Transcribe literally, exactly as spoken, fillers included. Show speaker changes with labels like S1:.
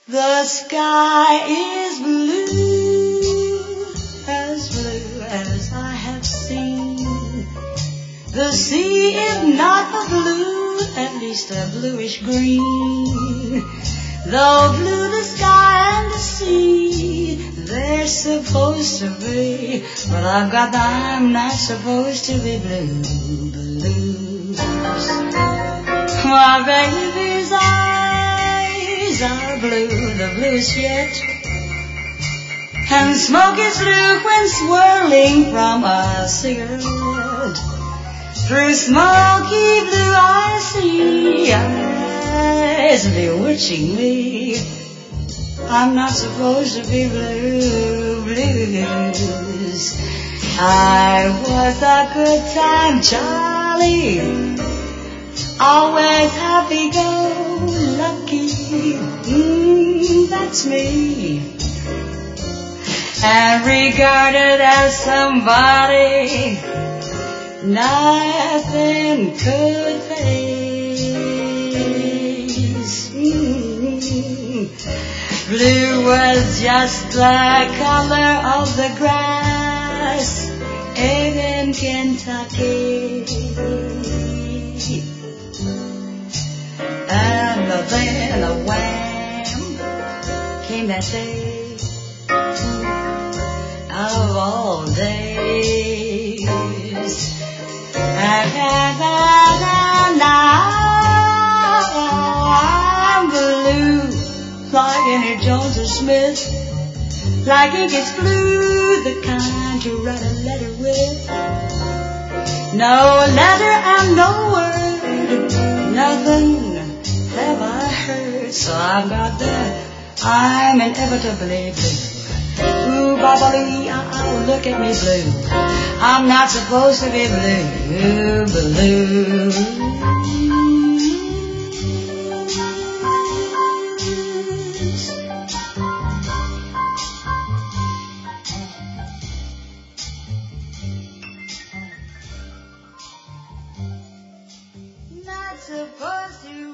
S1: The sky is blue, as blue as I have seen. The sea is not a blue, at least a bluish green. Though blue the sky and the sea, they're supposed to be, but I've got the I'm not supposed to be blue blues. My baby's eyes are blue, the bluest yet, and smoke is blue when swirling from a cigarette. Through smoky blue I see eyes bewitching me. I'm not supposed to be blue blues. I was a good time Charlie, always happy-go-lucky. Mm, that's me. And regarded as somebody nothing could face. Mm. Blue was just the color of the grass in Kentucky. And then a wham came that day of all days. And now I'm blue, like Henry Jones or Smith, like ink is blue, the kind to write a letter with. No letter and no word, nothing have I heard, so I've got the I'm inevitably blue. Ooh, babaloo, oh, look at me blue. I'm not supposed to be blue, blue. Not supposed to